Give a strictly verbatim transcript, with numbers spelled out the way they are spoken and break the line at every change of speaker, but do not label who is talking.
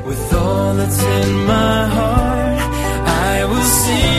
With all that's in my heart, I will sing.